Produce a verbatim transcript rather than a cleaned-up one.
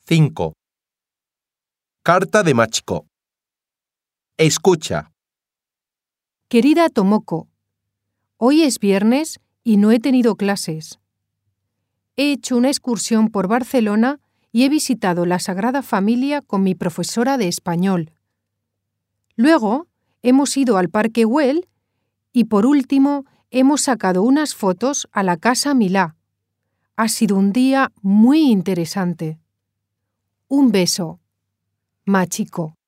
cinco. Carta de Machiko. Escucha. Querida Tomoko, hoy es viernes y no he tenido clases. He hecho una excursión por Barcelona y he visitado la Sagrada Familia con mi profesora de español. Luego hemos ido al Parque Güell y por último hemos sacado unas fotos a la Casa Milà. Ha sido un día muy interesante. Un beso. Machiko.